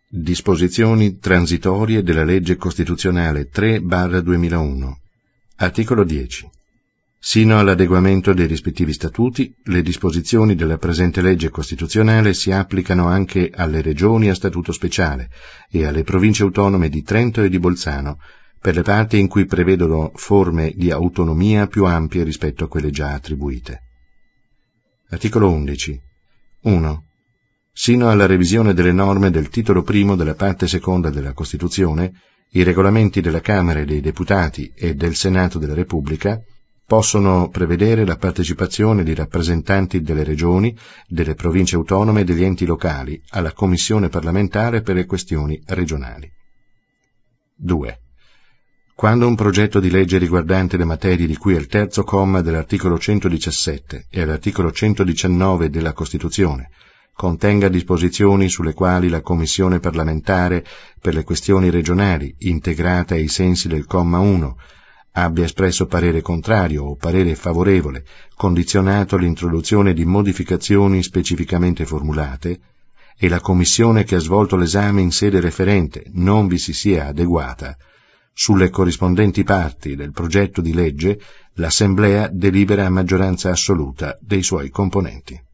Disposizioni transitorie della legge costituzionale 3/2001. Articolo 10. Sino all'adeguamento dei rispettivi statuti, le disposizioni della presente legge costituzionale si applicano anche alle regioni a statuto speciale e alle province autonome di Trento e di Bolzano, per le parti in cui prevedono forme di autonomia più ampie rispetto a quelle già attribuite. Articolo 11. 1. Sino alla revisione delle norme del titolo primo della parte seconda della Costituzione, i regolamenti della Camera dei Deputati e del Senato della Repubblica possono prevedere la partecipazione di rappresentanti delle regioni, delle province autonome e degli enti locali alla Commissione parlamentare per le questioni regionali. 2. Quando un progetto di legge riguardante le materie di cui è il terzo comma dell'articolo 117 e all'articolo 119 della Costituzione contenga disposizioni sulle quali la Commissione parlamentare per le questioni regionali, integrata ai sensi del comma 1, abbia espresso parere contrario o parere favorevole, condizionato all'introduzione di modificazioni specificamente formulate, e la Commissione che ha svolto l'esame in sede referente non vi si sia adeguata, sulle corrispondenti parti del progetto di legge l'Assemblea delibera a maggioranza assoluta dei suoi componenti.